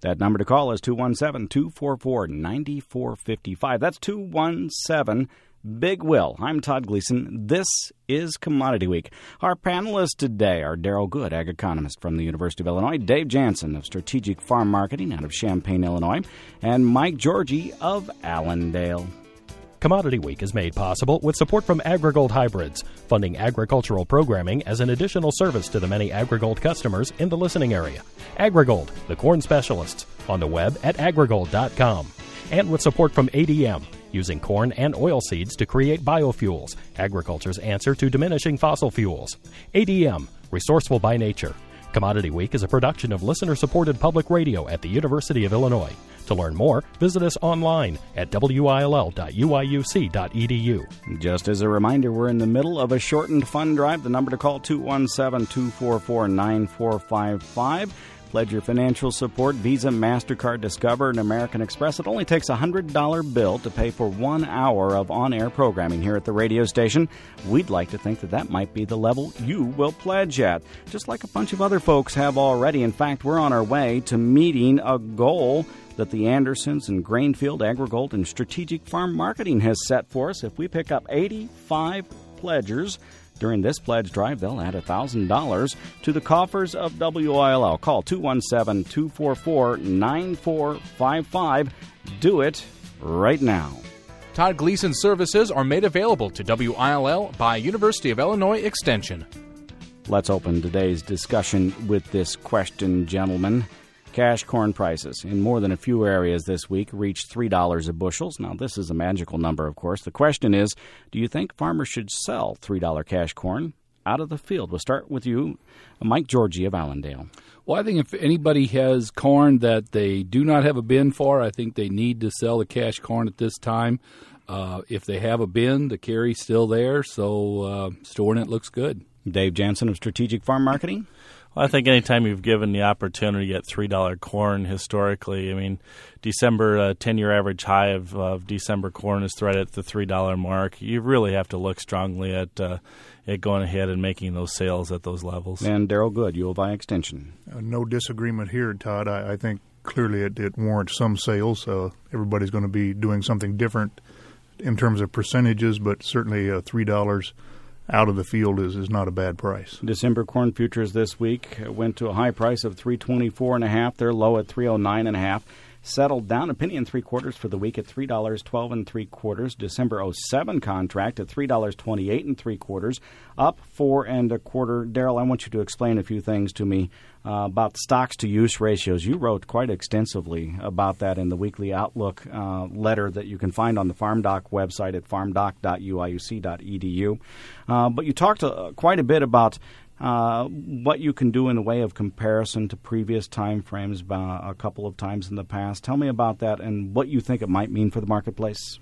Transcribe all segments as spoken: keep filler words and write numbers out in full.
That number to call is two one seven, two four four, nine four five five. That's two one seven, Big Will. I'm Todd Gleason. This is Commodity Week. Our panelists today are Daryl Good, ag economist from the University of Illinois, Dave Jansen of Strategic Farm Marketing out of Champaign, Illinois, and Mike Georgie of Allendale. Commodity Week is made possible with support from AgriGold Hybrids, funding agricultural programming as an additional service to the many AgriGold customers in the listening area. AgriGold, the corn specialists, on the web at agrigold dot com. And with support from A D M, using corn and oilseeds to create biofuels, agriculture's answer to diminishing fossil fuels. A D M, resourceful by nature. Commodity Week is a production of listener-supported public radio at the University of Illinois. To learn more, visit us online at W I L L dot U I U C dot E D U. Just as a reminder, we're in the middle of a shortened fund drive. The number to call, two one seven, two four four, nine four five five. Pledge your financial support. Visa, MasterCard, Discover, and American Express. It only takes a one hundred dollars bill to pay for one hour of on-air programming here at the radio station. We'd like to think that that might be the level you will pledge at, just like a bunch of other folks have already. In fact, we're on our way to meeting a goal that the Andersons and Grainfield, AgriGold, and Strategic Farm Marketing has set for us. If we pick up eighty-five pledgers during this pledge drive, they'll add one thousand dollars to the coffers of W I L L. Call two one seven, two four four, nine four five five. Do it right now. Todd Gleason services are made available to W I L L by University of Illinois Extension. Let's open today's discussion with this question, gentlemen. Cash corn prices in more than a few areas this week reached three dollars a bushel. Now, this is a magical number, of course. The question is, do you think farmers should sell three dollars cash corn out of the field? We'll start with you, Mike Georgie of Allendale. Well, I think if anybody has corn that they do not have a bin for, I think they need to sell the cash corn at this time. Uh, if they have a bin, the carry's still there, so uh, storing it looks good. Dave Jansen of Strategic Farm Marketing. Well, I think anytime you've given the opportunity at three dollars corn historically, I mean, December uh, ten-year average high of, of December corn is right at the three dollars mark. You really have to look strongly at uh, at going ahead and making those sales at those levels. And Daryl Good, U of I Extension. Uh, no disagreement here, Todd. I, I think clearly it, it warrants some sales. Uh, everybody's going to be doing something different in terms of percentages, but certainly uh, three dollars out of the field is, is not a bad price. December corn futures this week went to a high price of three twenty-four and a half. They're low at three oh nine and a half. Settled down a penny and three quarters for the week at three dollars twelve and three quarters. December oh seven contract at three dollars twenty-eight and three quarters, up four and a quarter. Daryl, I want you to explain a few things to me uh, about stocks to use ratios. You wrote quite extensively about that in the weekly Outlook uh, letter that you can find on the FarmDoc website at farm doc dot U I U C dot E D U. Uh, but you talked uh, quite a bit about Uh, what you can do in the way of comparison to previous time frames uh, a couple of times in the past. Tell me about that and what you think it might mean for the marketplace.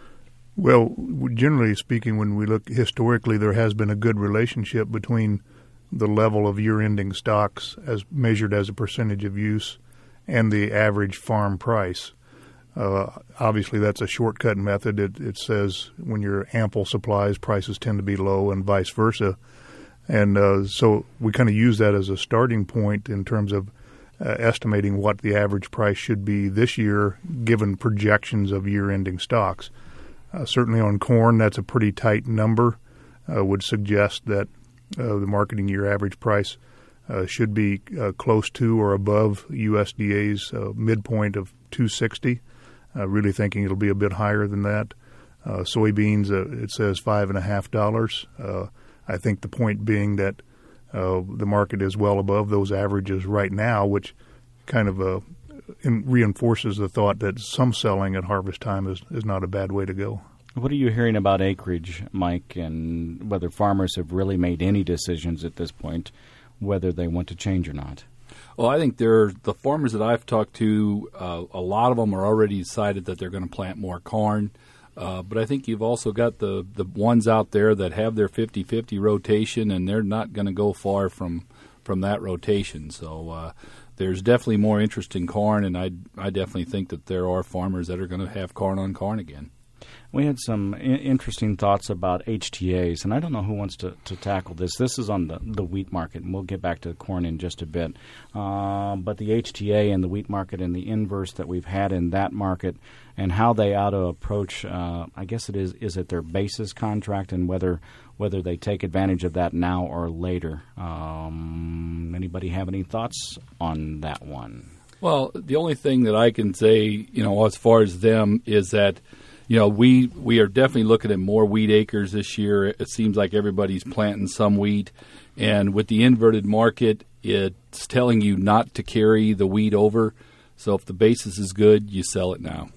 Well, generally speaking, when we look historically, there has been a good relationship between the level of year-ending stocks as measured as a percentage of use and the average farm price. Uh, obviously, that's a shortcut method. It, it says when you're ample supplies, prices tend to be low and vice versa. And uh, so we kind of use that as a starting point in terms of uh, estimating what the average price should be this year, given projections of year-ending stocks. Uh, certainly on corn, that's a pretty tight number. Uh, would suggest that uh, the marketing year average price uh, should be uh, close to or above U S D A's uh, midpoint of two sixty. Uh, really thinking it'll be a bit higher than that. Uh, soybeans, uh, it says five and a half dollars. Uh, I think the point being that uh, the market is well above those averages right now, which kind of uh, in, reinforces the thought that some selling at harvest time is, is not a bad way to go. What are you hearing about acreage, Mike, and whether farmers have really made any decisions at this point, whether they want to change or not? Well, I think there the farmers that I've talked to, uh, a lot of them are already decided that they're going to plant more corn. Uh, but I think you've also got the, the ones out there that have their fifty-fifty rotation, and they're not going to go far from from that rotation. So uh, there's definitely more interest in corn, and I I definitely think that there are farmers that are going to have corn on corn again. We had some I- interesting thoughts about H T As, and I don't know who wants to, to tackle this. This is on the, the wheat market, and we'll get back to the corn in just a bit. Uh, but the H T A and the wheat market and the inverse that we've had in that market and how they ought to approach, uh, I guess it is, is it their basis contract and whether whether they take advantage of that now or later. Um, anybody have any thoughts on that one? Well, the only thing that I can say, you know, as far as them is that, you know, we we are definitely looking at more wheat acres this year. It seems like everybody's planting some wheat. And with the inverted market, it's telling you not to carry the wheat over. So if the basis is good, you sell it now.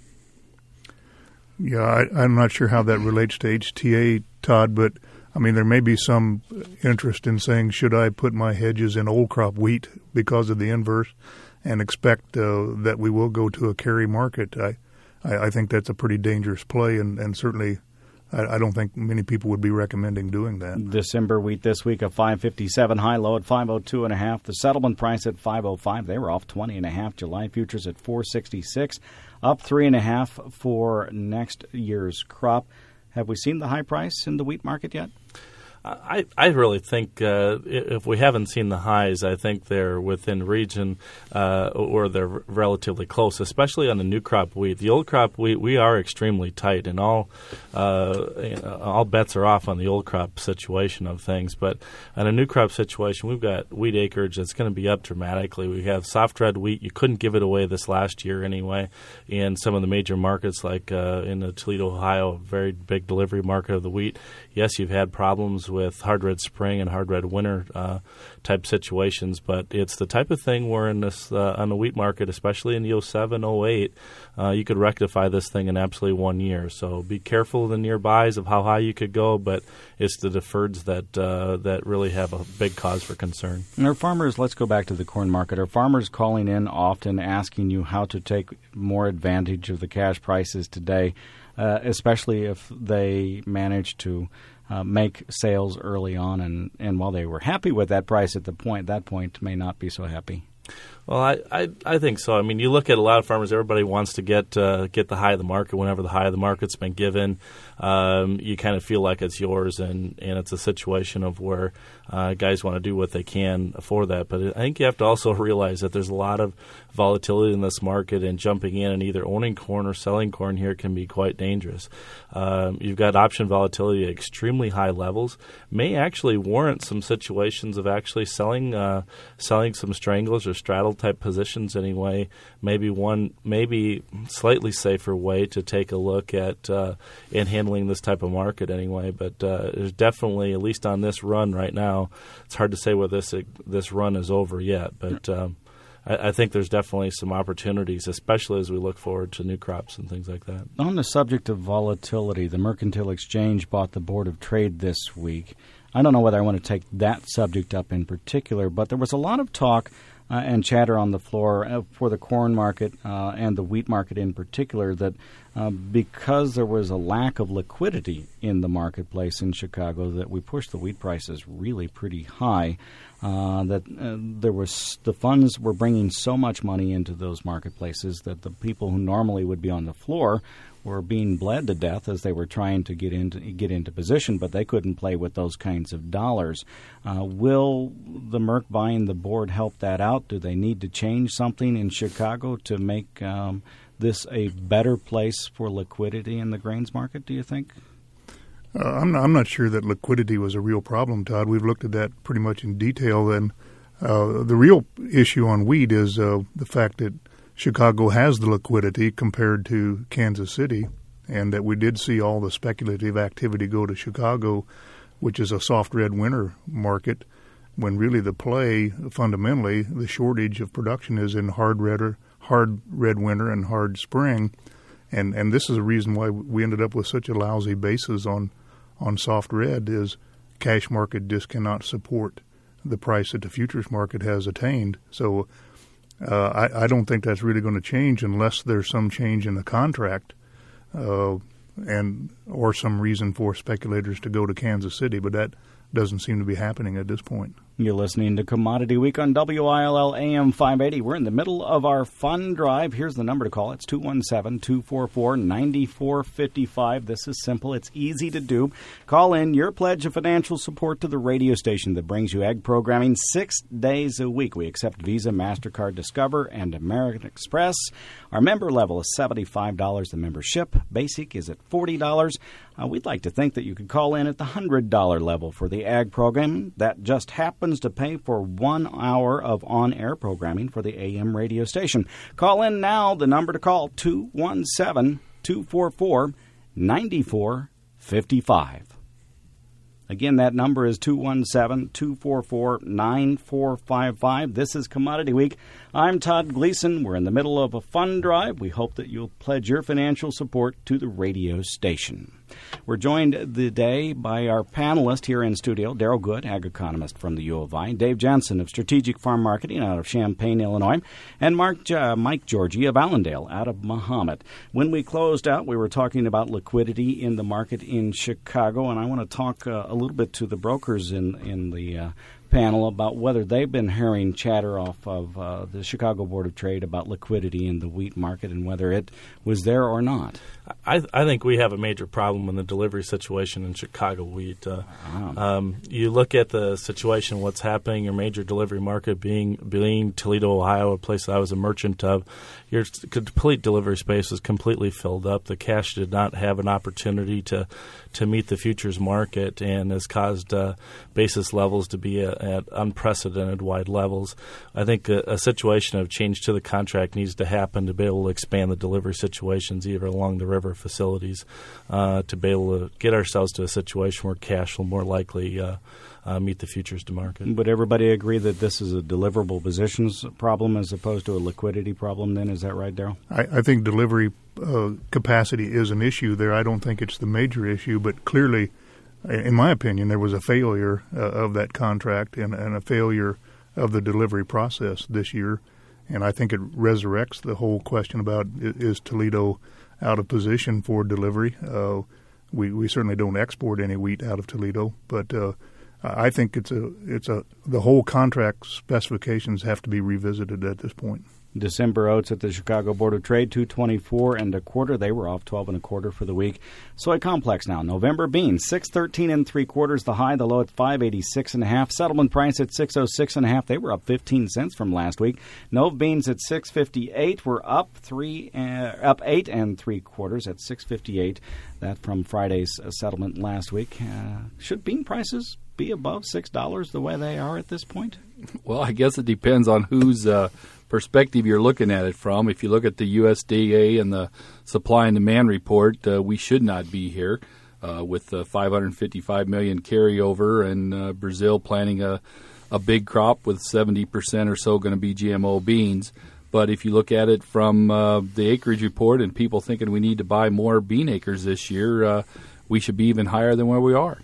Yeah, I, I'm not sure how that relates to H T A, Todd, but I mean, there may be some interest in saying, should I put my hedges in old crop wheat because of the inverse and expect uh, that we will go to a carry market? I, I, I think that's a pretty dangerous play, and, and certainly I, I don't think many people would be recommending doing that. December wheat this week of five fifty-seven, high low at five oh two and a half. The settlement price at five oh five. They were off twenty and a half. July futures at four sixty-six, up three and a half for next year's crop. Have we seen the high price in the wheat market yet? I, I really think uh, if we haven't seen the highs, I think they're within region uh, or they're relatively close, especially on the new crop wheat. The old crop wheat, we are extremely tight, and all uh, all bets are off on the old crop situation of things. But on a new crop situation, we've got wheat acreage that's going to be up dramatically. We have soft red wheat. You couldn't give it away this last year anyway in some of the major markets like uh, in the Toledo, Ohio, a very big delivery market of the wheat. Yes, you've had problems with hard red spring and hard red winter uh, type situations, but it's the type of thing where in this uh, on the wheat market, especially in the oh seven, oh eight, uh, you could rectify this thing in absolutely one year. So be careful of the nearbys of how high you could go, but it's the deferreds that uh, that really have a big cause for concern. And our farmers, let's go back to the corn market. Are farmers calling in often asking you how to take more advantage of the cash prices today, uh, especially if they manage to Uh, make sales early on, and, and while they were happy with that price at the point, that point may not be so happy? Well, I, I, I think so. I mean, you look at a lot of farmers, everybody wants to get uh, get the high of the market. Whenever the high of the market's been given, um, you kind of feel like it's yours, and, and it's a situation of where uh, guys want to do what they can for that. But I think you have to also realize that there's a lot of volatility in this market, and jumping in and either owning corn or selling corn here can be quite dangerous. Um, you've got option volatility at extremely high levels, may actually warrant some situations of actually selling uh, selling some stranglers or straddle type positions anyway. Maybe one, maybe slightly safer way to take a look at uh, in handling this type of market anyway. But uh, there's definitely, at least on this run right now, it's hard to say whether this this run is over yet. But um, I, I think there's definitely some opportunities, especially as we look forward to new crops and things like that. On the subject of volatility, the Mercantile Exchange bought the Board of Trade this week. I don't know whether I want to take that subject up in particular, but there was a lot of talk uh, and chatter on the floor uh, for the corn market uh, and the wheat market in particular that uh, because there was a lack of liquidity in the marketplace in Chicago, that we pushed the wheat prices really pretty high. Uh, that uh, there was the funds were bringing so much money into those marketplaces that the people who normally would be on the floor were being bled to death as they were trying to get into get into position, but they couldn't play with those kinds of dollars. Uh, will the Merc buying the board help that out? Do they need to change something in Chicago to make um, this a better place for liquidity in the grains market, do you think? Uh, I'm, not, I'm not sure that liquidity was a real problem, Todd. We've looked at that pretty much in detail. And uh, the real issue on wheat is uh, the fact that Chicago has the liquidity compared to Kansas City, and that we did see all the speculative activity go to Chicago, which is a soft red winter market, when really the play, fundamentally, the shortage of production is in hard red, or hard red winter and hard spring. And and this is the reason why we ended up with such a lousy basis on, on soft red, is cash market just cannot support the price that the futures market has attained. So uh, I, I don't think that's really going to change unless there's some change in the contract uh, and or some reason for speculators to go to Kansas City. But that doesn't seem to be happening at this point. You're listening to Commodity Week on W I L L A M five eighty. We're in the middle of our fund drive. Here's the number to call. It's two one seven, two four four, nine four five five. This is simple. It's easy to do. Call in your pledge of financial support to the radio station that brings you ag programming six days a week. We accept Visa, MasterCard, Discover, and American Express. Our member level is seventy-five dollars. The membership basic is at forty dollars. Uh, we'd like to think that you could call in at the one hundred dollars level for the ag program. That just happens to pay for one hour of on-air programming for the A M radio station. Call in now. The number to call, two one seven, two four four, nine four five five. Again, that number is two one seven, two four four, nine four five five. This is Commodity Week. I'm Todd Gleason. We're in the middle of a fund drive. We hope that you'll pledge your financial support to the radio station. We're joined today by our panelist here in studio, Darrell Good, ag economist from the U of I, Dave Jensen of Strategic Farm Marketing out of Champaign, Illinois, and Mark, uh, Mike Georgie of Allendale out of Mahomet. When we closed out, we were talking about liquidity in the market in Chicago, and I want to talk uh, a little bit to the brokers in, in the uh, panel about whether they've been hearing chatter off of uh, the Chicago Board of Trade about liquidity in the wheat market and whether it was there or not. I, I think we have a major problem in the delivery situation in Chicago wheat. Uh, wow. um, you look at the situation, what's happening, your major delivery market being being Toledo, Ohio, a place that I was a merchant of. Your complete delivery space was completely filled up. The cash did not have an opportunity to, to meet the futures market and has caused uh, basis levels to be at, at unprecedented wide levels. I think a, a situation of change to the contract needs to happen to be able to expand the delivery situations either along the river facilities uh, to be able to get ourselves to a situation where cash will more likely uh, uh, meet the futures to market. Would everybody agree that this is a deliverable positions problem as opposed to a liquidity problem then? Is that right, Darrell? I, I think delivery uh, capacity is an issue there. I don't think it's the major issue, but clearly, in my opinion, there was a failure uh, of that contract and, and a failure of the delivery process this year. And I think it resurrects the whole question about is Toledo out of position for delivery. Uh, we we certainly don't export any wheat out of Toledo, but uh, I think it's a it's a the whole contract specifications have to be revisited at this point. December oats at the Chicago Board of Trade, two twenty-four and a quarter. They were off twelve and a quarter for the week. Soy complex now. November beans, six thirteen and three quarters. The high, the low at five eighty-six and a half. Settlement price at six oh six and a half. They were up fifteen cents from last week. Nove beans at six fifty-eight. We're up three, uh, up eight and three quarters at six fifty-eight. That from Friday's uh, settlement last week. Uh, should bean prices be above six dollars the way they are at this point? Well, I guess it depends on whose uh, perspective you're looking at it from. If you look at the U S D A and the supply and demand report, uh, we should not be here uh, with the five hundred fifty-five million carryover and uh, Brazil planting a, a big crop with seventy percent or so going to be G M O beans. But if you look at it from uh, the acreage report and people thinking we need to buy more bean acres this year, uh, we should be even higher than where we are.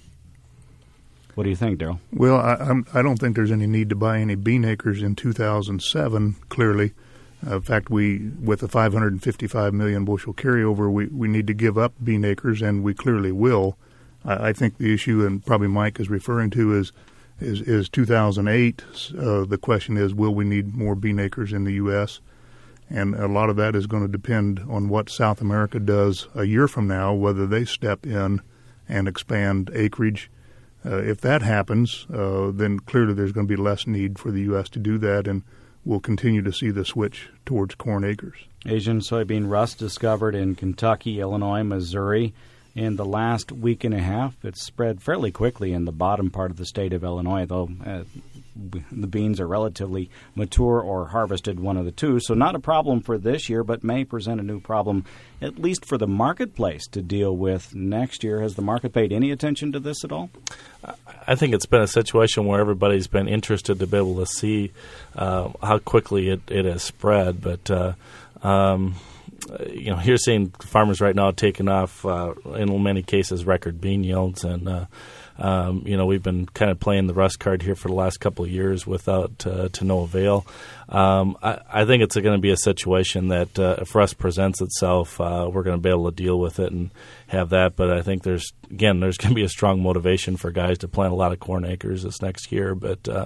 What do you think, Darrell? Well, I, I'm, I don't think there's any need to buy any bean acres in two thousand seven, clearly. Uh, in fact, we, with the five hundred fifty-five million bushel carryover, we, we need to give up bean acres, and we clearly will. I, I think the issue, and probably Mike is referring to, is is, is two thousand eight. Uh, the question is, will we need more bean acres in the U S? And a lot of that is going to depend on what South America does a year from now, whether they step in and expand acreage. Uh, if that happens, uh, then clearly there's going to be less need for the U S to do that, and we'll continue to see the switch towards corn acres. Asian soybean rust discovered in Kentucky, Illinois, Missouri. In the last week and a half, it's spread fairly quickly in the bottom part of the state of Illinois, though uh, the beans are relatively mature or harvested, one of the two. So not a problem for this year, but may present a new problem, at least for the marketplace, to deal with next year. Has the market paid any attention to this at all? I think it's been a situation where everybody's been interested to be able to see uh, how quickly it, it has spread. But, uh, um, you know, you're seeing farmers right now taking off, uh, in many cases, record bean yields. And uh, um, you know, we've been kind of playing the rust card here for the last couple of years without uh, to no avail. Um, I, I think it's going to be a situation that uh, if rust presents itself, uh, we're going to be able to deal with it and have that. But I think there's, again, there's going to be a strong motivation for guys to plant a lot of corn acres this next year. But uh,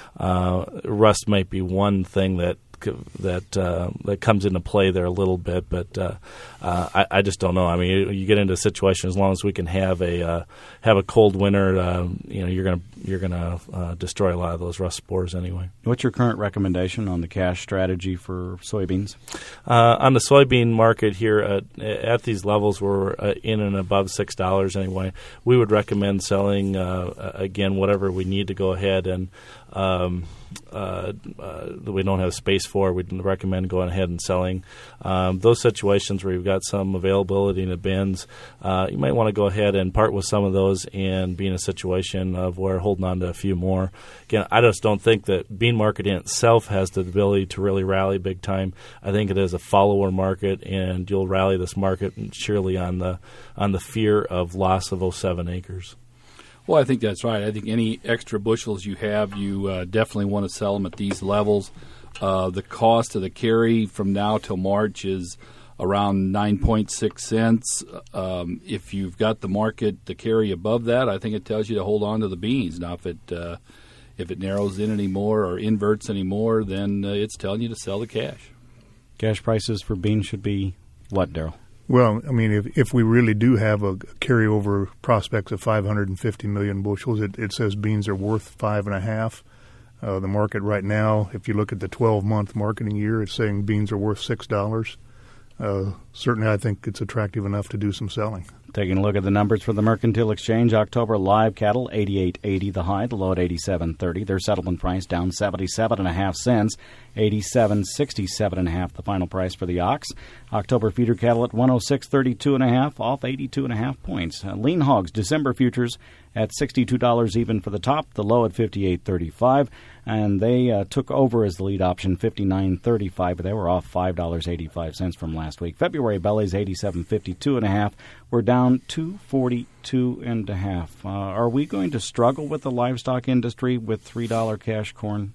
uh, rust might be one thing that that uh, that comes into play there a little bit, but uh, uh, I, I just don't know. I mean, you, you get into a situation as long as we can have a uh, have a cold winter, uh, you know, you're gonna you're gonna uh, destroy a lot of those rust spores anyway. What's your current recommendation on the cash strategy for soybeans? Uh, on the soybean market here at, at these levels, we're uh, in and above six dollars anyway. We would recommend selling uh, again whatever we need to go ahead and. Um, uh, uh, that we don't have space for, we'd recommend going ahead and selling. Um, those situations where you've got some availability in the bins, uh, you might want to go ahead and part with some of those and be in a situation of where holding on to a few more. Again, I just don't think that bean market in itself has the ability to really rally big time. I think it is a follower market, and you'll rally this market surely on the on the fear of loss of oh seven acres. Well, I think that's right. I think any extra bushels you have, you uh, definitely want to sell them at these levels. Uh, the cost of the carry from now till March is around nine point six cents. Um, if you've got the market to carry above that, I think it tells you to hold on to the beans. Now, if it uh, if it narrows in anymore or inverts anymore, then uh, it's telling you to sell the cash. Cash prices for beans should be what, Darrell? Well, I mean, if if we really do have a carryover prospects of five hundred fifty million bushels, it, it says beans are worth five and a half. Uh, the market right now, if you look at the twelve-month marketing year, it's saying beans are worth six dollars. Uh, certainly, I think it's attractive enough to do some selling. Taking a look at the numbers for the Mercantile Exchange, October live cattle eighty-eight eighty the high, the low at eighty-seven thirty. Their settlement price down seventy-seven and a half cents, eighty-seven sixty-seven and a half the final price for the ox. October feeder cattle at one oh six thirty-two and a half, off eighty-two and a half points. Uh, lean hogs December futures at sixty-two dollars even for the top, the low at fifty-eight thirty-five, and they uh, took over as the lead option fifty-nine thirty-five, but they were off five dollars and eighty-five cents from last week. February bellies eighty-seven fifty-two and a half. We're down two forty-two and a half. Uh, are we going to struggle with the livestock industry with three dollars cash corn?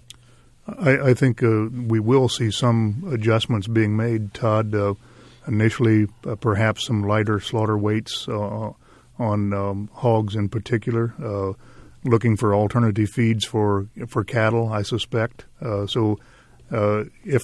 I, I think uh, we will see some adjustments being made, Todd. Uh, initially, uh, perhaps some lighter slaughter weights uh, on um, hogs in particular, uh, looking for alternative feeds for for cattle, I suspect. Uh, so uh, if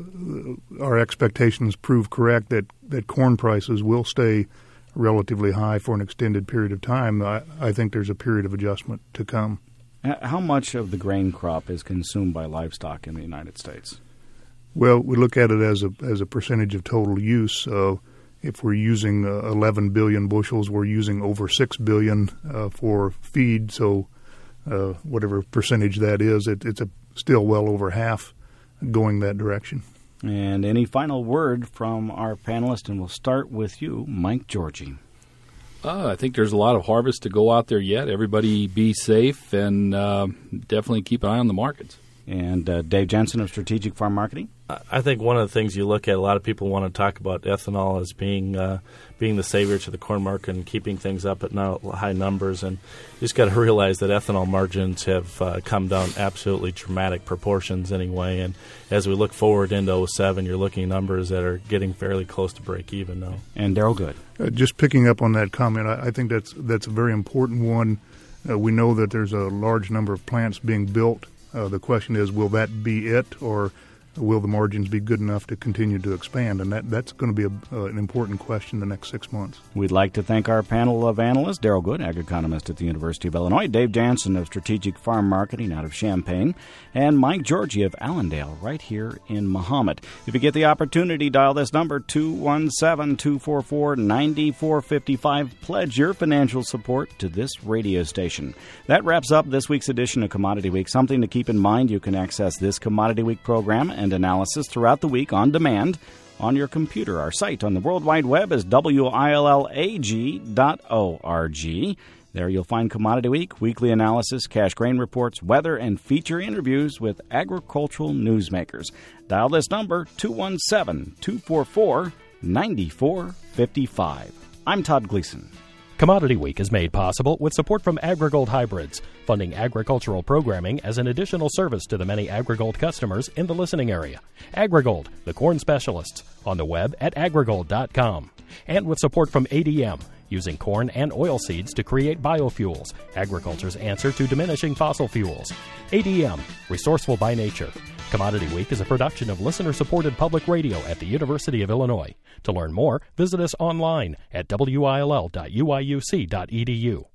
our expectations prove correct that, that corn prices will stay relatively high for an extended period of time, I, I think there's a period of adjustment to come. How much of the grain crop is consumed by livestock in the United States? Well, we look at it as a as a percentage of total use. Uh, if we're using uh, eleven billion bushels, we're using over six billion uh, for feed. So uh, whatever percentage that is, it, it's a, still well over half going that direction. And any final word from our panelists, and we'll start with you, Mike Georgie. Uh, I think there's a lot of harvest to go out there yet. Everybody be safe and uh, definitely keep an eye on the markets. And uh, Dave Jensen of Strategic Farm Marketing. I think one of the things you look at, a lot of people want to talk about ethanol as being uh, being the savior to the corn market and keeping things up at no, high numbers. And you just got to realize that ethanol margins have uh, come down absolutely dramatic proportions anyway. And as we look forward into oh seven, you're looking at numbers that are getting fairly close to break even now. And Darrell Good. Uh, just picking up on that comment, I, I think that's that's a very important one. Uh, we know that there's a large number of plants being built. Uh, the question is, will that be it, or will the margins be good enough to continue to expand? And that, that's going to be a, uh, an important question the next six months. We'd like to thank our panel of analysts, Darrell Good, ag-economist at the University of Illinois, Dave Jansen of Strategic Farm Marketing out of Champaign, and Mike Georgie of Allendale right here in Mahomet. If you get the opportunity, dial this number, two one seven, two four four, nine four five five. Pledge your financial support to this radio station. That wraps up this week's edition of Commodity Week. Something to keep in mind, you can access this Commodity Week program and analysis throughout the week on demand on your computer. Our site on the World Wide Web is W I L L A G dot org. There you'll find Commodity Week, weekly analysis, cash grain reports, weather, and feature interviews with agricultural newsmakers. Dial this number, two one seven, two four four, nine four five five. I'm Todd Gleason. Commodity Week is made possible with support from AgriGold Hybrids, funding agricultural programming as an additional service to the many AgriGold customers in the listening area. AgriGold, the corn specialists, on the web at agrigold dot com. And with support from A D M, using corn and oil seeds to create biofuels, agriculture's answer to diminishing fossil fuels. A D M, resourceful by nature. Commodity Week is a production of listener-supported public radio at the University of Illinois. To learn more, visit us online at W I L L dot U I U C dot E D U.